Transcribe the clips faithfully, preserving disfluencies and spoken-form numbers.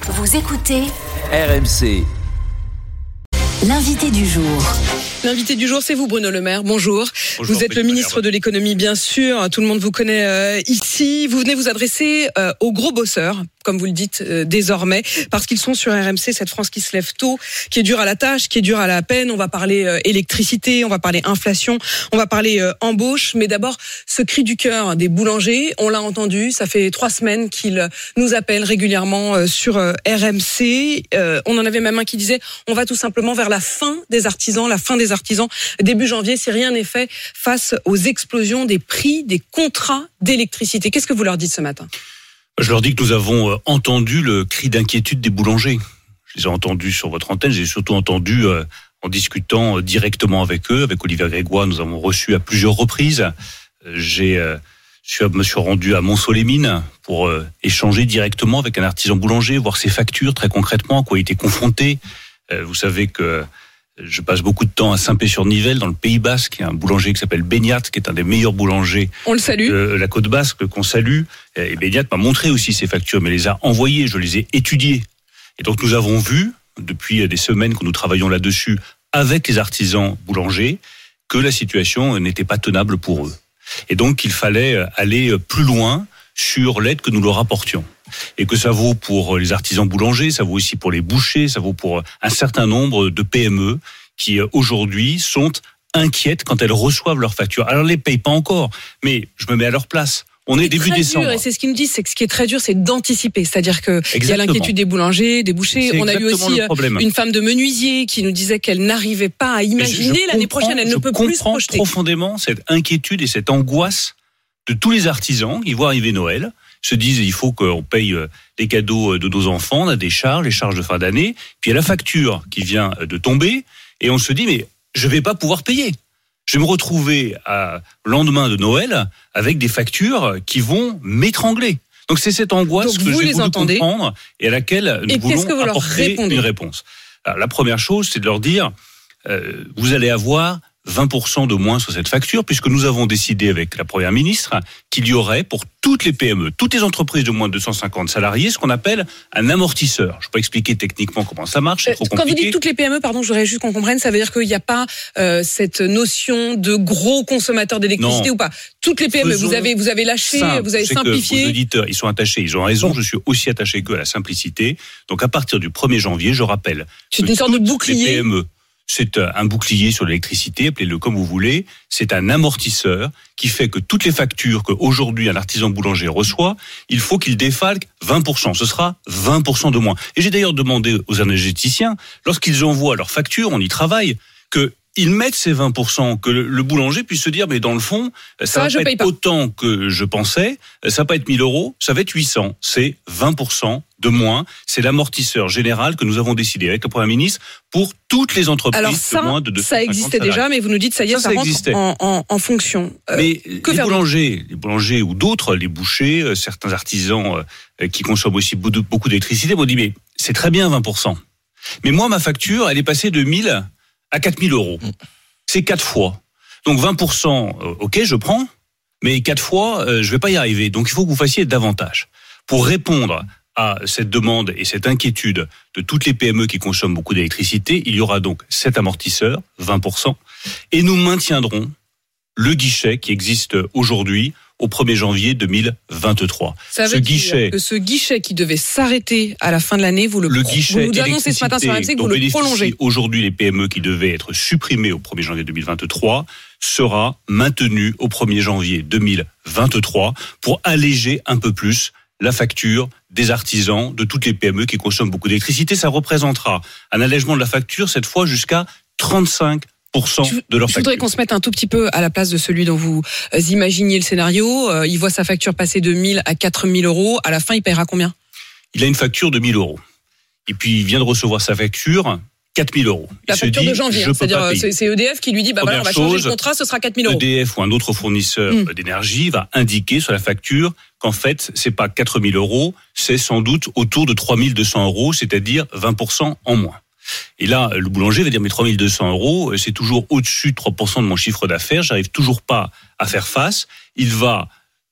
Vous écoutez R M C. L'invité du jour. L'invité du jour, c'est vous, Bruno Le Maire. Bonjour. Bonjour. Vous êtes le ministre de l'économie, bien sûr. Tout le monde vous connaît euh, ici. Vous venez vous adresser euh, aux gros bosseurs, comme vous le dites euh, désormais, parce qu'ils sont sur R M C, cette France qui se lève tôt, qui est dure à la tâche, qui est dure à la peine. On va parler euh, électricité, on va parler inflation, on va parler euh, embauche. Mais d'abord, ce cri du cœur des boulangers, on l'a entendu. Ça fait trois semaines qu'ils nous appellent régulièrement euh, sur euh, R M C. Euh, on en avait même un qui disait, on va tout simplement vers la fin des artisans, la fin des artisans début janvier, si rien n'est fait face aux explosions des prix des contrats d'électricité. Qu'est-ce que vous leur dites ce matin ? Je leur dis que nous avons entendu le cri d'inquiétude des boulangers. Je les ai entendus sur votre antenne, j'ai surtout entendu euh, en discutant directement avec eux, avec Olivier Grégoire, nous avons reçu à plusieurs reprises. J'ai, euh, je me suis rendu à Montceau-les-Mines pour euh, échanger directement avec un artisan boulanger, voir ses factures très concrètement, à quoi il était confronté. Euh, vous savez que je passe beaucoup de temps à Saint-Pé-sur-Nivelle, dans le Pays Basque. Il y a un boulanger qui s'appelle Beignat, qui est un des meilleurs boulangers On le salue. de la Côte Basque, qu'on salue. Et Beignat m'a montré aussi ses factures, mais les a envoyées, je les ai étudiées. Et donc nous avons vu, depuis des semaines que nous travaillons là-dessus, avec les artisans boulangers, que la situation n'était pas tenable pour eux. Et donc il fallait aller plus loin sur l'aide que nous leur apportions. Et que ça vaut pour les artisans boulangers, ça vaut aussi pour les bouchers, ça vaut pour un certain nombre de P M E qui aujourd'hui sont inquiètes quand elles reçoivent leurs factures. Alors, elles ne les payent pas encore, mais je me mets à leur place. On est, est début décembre. Dur, et c'est ce qu'ils nous disent, c'est que ce qui est très dur, c'est d'anticiper. C'est-à-dire que il y a l'inquiétude des boulangers, des bouchers. C'est On a eu aussi une femme de menuisier qui nous disait qu'elle n'arrivait pas à imaginer je, je l'année prochaine, elle ne peut plus se projeter. Je comprends profondément cette inquiétude et cette angoisse de tous les artisans qui voient arriver Noël, se disent il faut qu'on paye les cadeaux de nos enfants, on a des charges, les charges de fin d'année, puis il y a la facture qui vient de tomber, et on se dit mais je vais pas pouvoir payer. Je vais me retrouver à lendemain de Noël avec des factures qui vont m'étrangler. Donc c'est cette angoisse Donc que j'ai voulu entendez. comprendre et à laquelle nous et voulons que vous apporter une réponse. Alors, la première chose, c'est de leur dire euh, vous allez avoir vingt pour cent de moins sur cette facture, puisque nous avons décidé avec la Première ministre qu'il y aurait pour toutes les P M E, toutes les entreprises de moins de deux cent cinquante salariés, ce qu'on appelle un amortisseur. Je peux expliquer techniquement comment ça marche, c'est trop compliqué. Quand vous dites toutes les P M E, pardon, je voudrais juste qu'on comprenne, ça veut dire qu'il n'y a pas euh, cette notion de gros consommateurs d'électricité non. ou pas. Toutes les P M E, Faisons vous avez, vous avez lâché, simple, vous avez simplifié. Que vos auditeurs, ils sont attachés, ils ont raison, bon. Je suis aussi attaché qu'eux à la simplicité. Donc à partir du premier janvier, je rappelle c'est que une sorte de bouclier. Les P M E, c'est un bouclier sur l'électricité, appelez-le comme vous voulez. C'est un amortisseur qui fait que toutes les factures qu'aujourd'hui un artisan boulanger reçoit, il faut qu'il défalque vingt pour cent. Ce sera vingt pour cent de moins. Et j'ai d'ailleurs demandé aux énergéticiens, lorsqu'ils envoient leurs factures, on y travaille, que ils mettent ces vingt pour cent, que le boulanger puisse se dire, mais dans le fond, ça, ça va pas être pas. autant que je pensais, ça va pas être mille euros, ça va être huit cents. C'est vingt pour cent de moins. C'est l'amortisseur général que nous avons décidé avec le Premier ministre pour toutes les entreprises Alors ça, de moins de deux cent cinquante ça existait salariés. déjà, mais vous nous dites, ça y est, ça, ça, ça rentre en, en, en fonction. Euh, mais que les boulangers, les boulangers ou d'autres, les bouchers, euh, certains artisans euh, qui consomment aussi beaucoup d'électricité m'ont dit, mais c'est très bien vingt pour cent. Mais moi, ma facture, elle est passée de mille à quatre mille euros. C'est quatre fois. Donc vingt pour cent, ok, je prends, mais quatre fois, euh, je vais pas y arriver. Donc il faut que vous fassiez davantage. Pour répondre à cette demande et cette inquiétude de toutes les P M E qui consomment beaucoup d'électricité, il y aura donc cet amortisseur, vingt pour cent, et nous maintiendrons le guichet qui existe aujourd'hui au premier janvier deux mille vingt-trois. Ça veut ce dire guichet, que ce guichet qui devait s'arrêter à la fin de l'année, vous le, le pro- guichet vous nous annoncez ce matin sur R M C que vous le prolongez. Aujourd'hui, les P M E qui devaient être supprimées au premier janvier deux mille vingt-trois sera maintenu au premier janvier deux mille vingt-trois pour alléger un peu plus la facture des artisans de toutes les P M E qui consomment beaucoup d'électricité. Ça représentera un allègement de la facture, cette fois jusqu'à trente-cinq pour cent de leur facture. Je voudrais qu'on se mette un tout petit peu à la place de celui dont vous imaginiez le scénario. Euh, il voit sa facture passer de mille à quatre mille euros. À la fin, il paiera combien ? Il a une facture de mille euros. Et puis, il vient de recevoir sa facture, quatre mille euros. La il facture se dit, de janvier, hein, c'est-à-dire c'est, c'est E D F qui lui dit bah voilà, on va changer chose, le contrat, ce sera quatre mille euros. E D F ou un autre fournisseur mmh. d'énergie va indiquer sur la facture qu'en fait, c'est pas quatre mille euros, c'est sans doute autour de trois mille deux cents euros, c'est-à-dire vingt pour cent en moins. Et là, le boulanger va dire, mais trois mille deux cents euros, c'est toujours au-dessus de trois pour cent de mon chiffre d'affaires, j'arrive toujours pas à faire face. Il va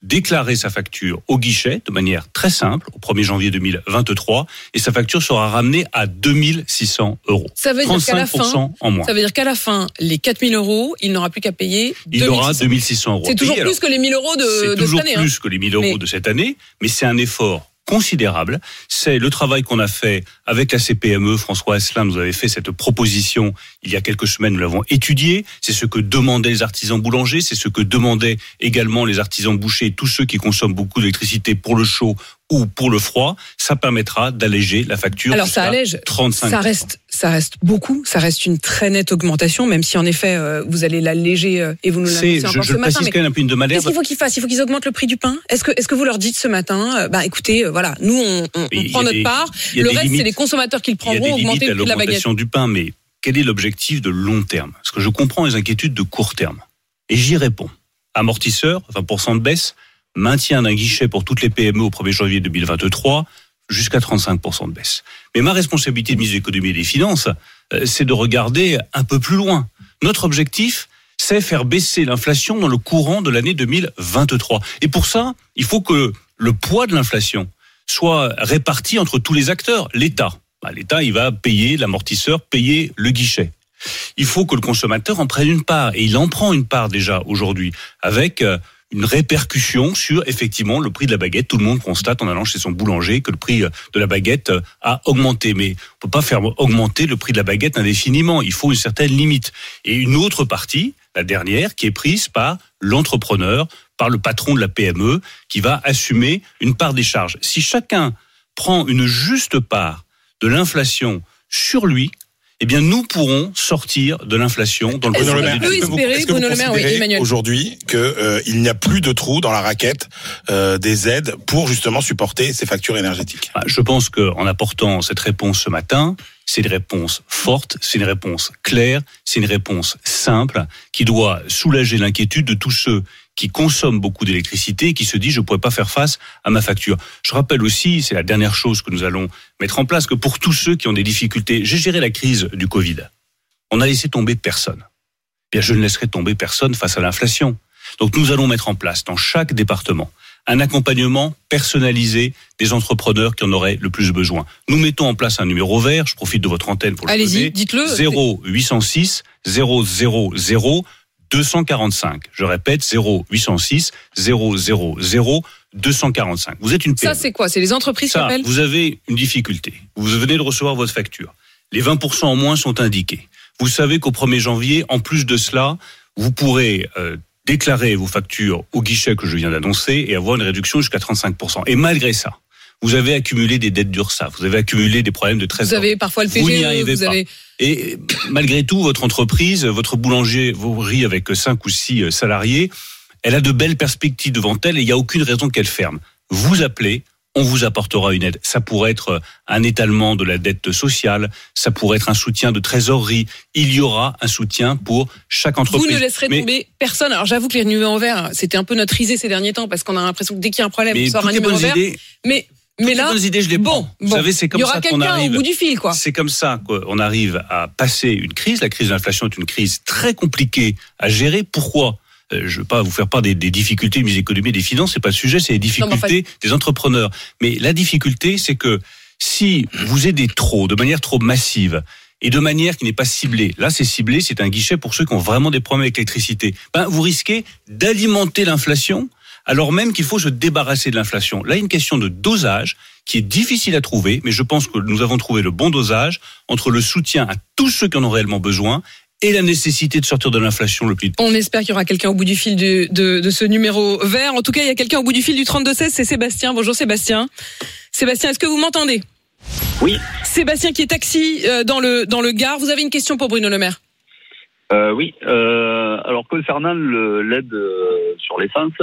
déclarer sa facture au guichet de manière très simple au premier janvier deux mille vingt-trois et sa facture sera ramenée à deux mille six cents euros. Ça veut dire qu'à la fin, en moins. Ça veut dire qu'à la fin, les quatre mille euros, il n'aura plus qu'à payer deux mille six cents. Il aura deux mille six cents euros. C'est toujours plus que les mille euros de, de cette année. C'est toujours plus que les mille euros mais... de cette année, mais c'est un effort considérable. C'est le travail qu'on a fait avec la C P M E. François Asselin nous avait fait cette proposition il y a quelques semaines, nous l'avons étudiée. C'est ce que demandaient les artisans boulangers, c'est ce que demandaient également les artisans bouchers, tous ceux qui consomment beaucoup d'électricité pour le chaud ou pour le froid. Ça permettra d'alléger la facture. Alors ça allège, trente-cinq pour cent. ça reste, ça reste beaucoup, ça reste une très nette augmentation, même si en effet euh, vous allez l'alléger euh, et vous nous l'annoncez encore je, ce je matin. précise quand même un peu une de malheur. Qu'est-ce qu'il faut qu'ils fassent ? Il faut qu'ils augmentent le prix du pain ? Est-ce que, est-ce que vous leur dites ce matin, euh, bah écoutez, euh, voilà, nous on, on, on prend notre des, part, le reste c'est les consommateurs qui le prendront, augmenter le prix de la baguette. Il y a des limites à l'augmentation du pain, mais quel est l'objectif de long terme ? Parce que je comprends les inquiétudes de court terme. Et j'y réponds. Amortisseur, vingt pour cent de baisse, maintien d'un guichet pour toutes les P M E au premier janvier deux mille vingt-trois, jusqu'à trente-cinq pour cent de baisse. Mais ma responsabilité de ministre de l'économie et des finances, c'est de regarder un peu plus loin. Notre objectif, c'est faire baisser l'inflation dans le courant de l'année deux mille vingt-trois. Et pour ça, il faut que le poids de l'inflation soit réparti entre tous les acteurs. L'État, bah, l'État, il va payer l'amortisseur, payer le guichet. Il faut que le consommateur en prenne une part, et il en prend une part déjà aujourd'hui, avec une répercussion sur, effectivement, le prix de la baguette. Tout le monde constate en allant chez son boulanger que le prix de la baguette a augmenté. Mais on ne peut pas faire augmenter le prix de la baguette indéfiniment. Il faut une certaine limite. Et une autre partie, la dernière, qui est prise par l'entrepreneur, par le patron de la P M E, qui va assumer une part des charges. Si chacun prend une juste part de l'inflation sur lui, eh bien, nous pourrons sortir de l'inflation dans le Bruno Le Maire. Est-ce que vous, est-ce que vous considérez aujourd'hui qu'il euh, n'y a plus de trous dans la raquette euh, des aides pour justement supporter ces factures énergétiques ? Je pense qu'en apportant cette réponse ce matin, c'est une réponse forte, c'est une réponse claire, c'est une réponse simple qui doit soulager l'inquiétude de tous ceux qui consomment beaucoup d'électricité et qui se disent je ne pourrais pas faire face à ma facture. Je rappelle aussi, c'est la dernière chose que nous allons mettre en place, que pour tous ceux qui ont des difficultés, j'ai géré la crise du Covid. On a laissé tomber personne. Eh bien, je ne laisserai tomber personne face à l'inflation. Donc nous allons mettre en place dans chaque département un accompagnement personnalisé des entrepreneurs qui en auraient le plus besoin. Nous mettons en place un numéro vert, je profite de votre antenne pour le Allez-y, donner. dites-le. zéro huit cent six zéro zéro zéro deux cent quarante-cinq. Je répète, zéro huit cent six zéro zéro zéro deux cent quarante-cinq. Vous êtes une P M E. Ça, c'est quoi ? C'est les entreprises Ça, qui appellent ? Vous avez une difficulté. Vous venez de recevoir votre facture. Les vingt pour cent en moins sont indiqués. Vous savez qu'au premier janvier, en plus de cela, vous pourrez euh, déclarer vos factures au guichet que je viens d'annoncer et avoir une réduction jusqu'à trente-cinq pour cent. Et malgré ça, vous avez accumulé des dettes d'URSSAF, vous avez accumulé des problèmes de trésorerie. Vous avez parfois le P G E, vous n'y arrivez vous pas. avez... Et malgré tout, votre entreprise, votre boulangerie avec cinq ou six salariés, elle a de belles perspectives devant elle et il n'y a aucune raison qu'elle ferme. Vous appelez, on vous apportera une aide. Ça pourrait être un étalement de la dette sociale, ça pourrait être un soutien de trésorerie. Il y aura un soutien pour chaque entreprise. Vous ne laisserez mais, tomber personne. Alors j'avoue que les numéros verts, c'était un peu notre risée ces derniers temps parce qu'on a l'impression que dès qu'il y a un problème, on sort un numéro vert. Idées, mais mais là, les bonnes idées, je les prends. Bon, Vous bon, savez, c'est comme il y aura ça qu'on quelqu'un arrive au bout du fil, quoi. C'est comme ça qu'on arrive à passer une crise. La crise de l'inflation est une crise très compliquée à gérer. Pourquoi ? Je ne veux pas vous faire part des, des difficultés du ministre de l'économie et des finances, c'est pas le sujet, c'est les difficultés non, en fait... des entrepreneurs. Mais la difficulté, c'est que si vous aidez trop, de manière trop massive, et de manière qui n'est pas ciblée, là c'est ciblé, c'est un guichet pour ceux qui ont vraiment des problèmes avec l'électricité, ben, vous risquez d'alimenter l'inflation, alors même qu'il faut se débarrasser de l'inflation. Là, il y a une question de dosage qui est difficile à trouver, mais je pense que nous avons trouvé le bon dosage entre le soutien à tous ceux qui en ont réellement besoin et la nécessité de sortir de l'inflation le plus vite. On espère qu'il y aura quelqu'un au bout du fil du, de, de ce numéro vert. En tout cas, il y a quelqu'un au bout du fil du trente-deux seize, c'est Sébastien. Bonjour Sébastien. Sébastien, est-ce que vous m'entendez ? Oui. Sébastien qui est taxi euh, dans le dans le Gard. Vous avez une question pour Bruno Le Maire ? euh, Oui. Euh, alors concernant le, l'aide euh, sur l'essence,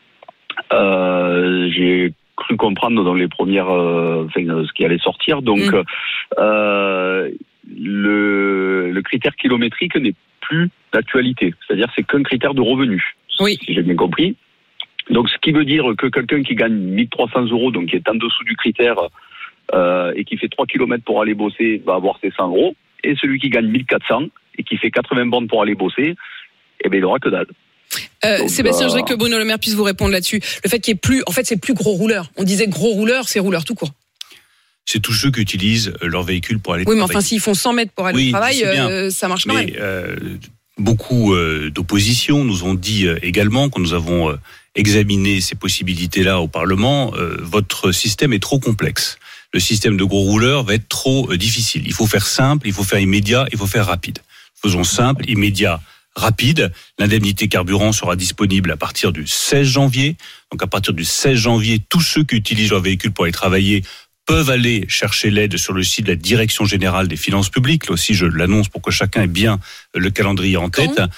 euh, j'ai cru comprendre dans les premières, euh, enfin, ce qui allait sortir. Donc, mmh. euh, le, le critère kilométrique n'est plus d'actualité. C'est-à-dire, c'est qu'un critère de revenu. Oui. Si j'ai bien compris. Donc, ce qui veut dire que quelqu'un qui gagne mille trois cents euros, donc qui est en dessous du critère, euh, et qui fait trois kilomètres pour aller bosser, va avoir ses cent euros. Et celui qui gagne mille quatre cents et qui fait quatre-vingts bornes pour aller bosser, eh ben, il aura que dalle. Euh, Donc, Sébastien, euh... je voudrais que Bruno Le Maire puisse vous répondre là-dessus. Le fait qu'il y ait plus, en fait, c'est plus gros rouleurs. On disait gros rouleurs, c'est rouleurs tout court. C'est tous ceux qui utilisent leur véhicule pour aller oui, travailler. Oui, mais enfin, s'ils font cent mètres pour aller oui, au travail, euh, ça marche quand mais, même. Euh, beaucoup euh, d'opposition nous ont dit euh, également, quand nous avons euh, examiné ces possibilités-là au Parlement, euh, votre système est trop complexe. Le système de gros rouleurs va être trop euh, difficile. Il faut faire simple, il faut faire immédiat, il faut faire rapide. Faisons simple, immédiat, rapide. L'indemnité carburant sera disponible à partir du seize janvier. Donc à partir du seize janvier, tous ceux qui utilisent leur véhicule pour aller travailler peuvent aller chercher l'aide sur le site de la Direction Générale des Finances Publiques. Là aussi, je l'annonce pour que chacun ait bien le calendrier en tête. Quand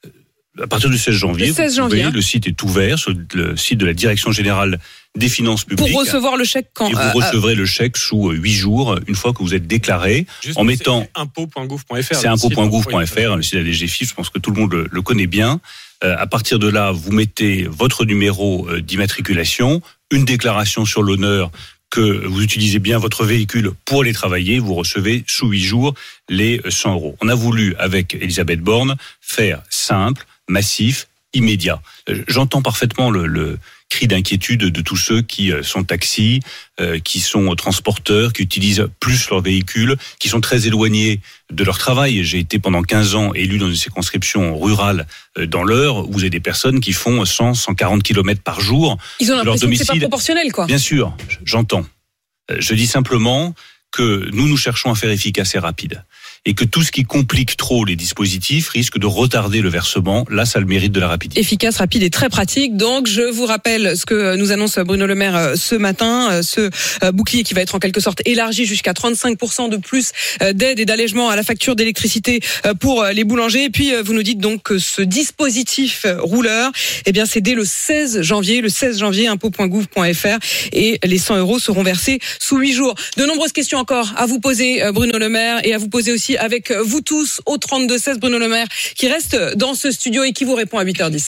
à partir du seize janvier, le, seize janvier vous pouvez, le site est ouvert sur le site de la Direction Générale des Finances Publiques. Pour recevoir le chèque quand Et vous euh, recevrez euh, le chèque sous huit jours, une fois que vous êtes déclaré. Juste en mettant. C'est impôt point gouv point f r. C'est impôt point gouv point f r, le site de la D G F I P, je pense que tout le monde le, le connaît bien. Euh, à partir de là, vous mettez votre numéro euh, d'immatriculation, une déclaration sur l'honneur que vous utilisez bien votre véhicule pour aller travailler, vous recevez sous huit jours les cent euros. On a voulu, avec Elisabeth Borne, faire simple, massif, immédiat. J'entends parfaitement le, le cri d'inquiétude de tous ceux qui sont taxis, euh, qui sont transporteurs, qui utilisent plus leur véhicule, qui sont très éloignés de leur travail. J'ai été pendant quinze ans élu dans une circonscription rurale euh, dans l'Eure, où vous avez des personnes qui font cent, cent quarante kilomètres par jour. Ils ont de leur l'impression domicile. que c'est pas proportionnel, quoi. Bien sûr, j'entends. Je dis simplement que nous, nous cherchons à faire efficace et rapide. Et que tout ce qui complique trop les dispositifs risque de retarder le versement. Là, ça a le mérite de la rapidité. Efficace, rapide et très pratique. Donc, je vous rappelle ce que nous annonce Bruno Le Maire ce matin, ce bouclier qui va être en quelque sorte élargi jusqu'à trente-cinq pour cent de plus d'aide et d'allègement à la facture d'électricité pour les boulangers. Et puis, vous nous dites donc que ce dispositif rouleur, eh bien, c'est dès le seize janvier, le seize janvier, impôt point gouv point f r, et les cent euros seront versés sous huit jours. De nombreuses questions encore à vous poser, Bruno Le Maire, et à vous poser aussi avec vous tous au trente-deux seize, Bruno Le Maire qui reste dans ce studio et qui vous répond à huit heures dix.